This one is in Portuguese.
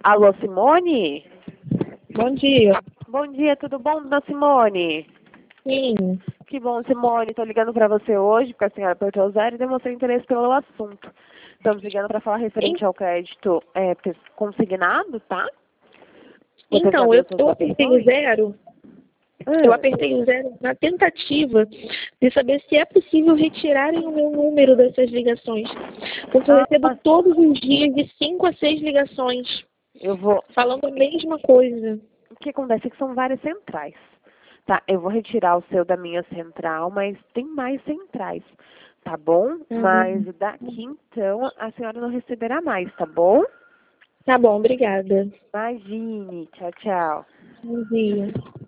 Alô, Simone? Bom dia. Bom dia, tudo bom, dona Simone? Sim. Que bom, Simone. Estou ligando para você hoje, porque a senhora apertou o zero e demonstrou interesse pelo assunto. Estamos ligando para falar referente ao crédito consignado, tá? Você já Então, viu eu, suas eu apertei o opções? zero. Eu apertei o zero na tentativa de saber se é possível retirarem o meu número dessas ligações. Porque eu recebo Ah, todos os dias de 5 a 6 ligações eu vou... falando a mesma coisa. O que acontece é que são várias centrais. Tá, eu vou retirar o seu da minha central, mas tem mais centrais, tá bom? Mas daqui, então, a senhora não receberá mais, tá bom? Tá bom, obrigada. Imagine. Tchau, tchau. Bom dia.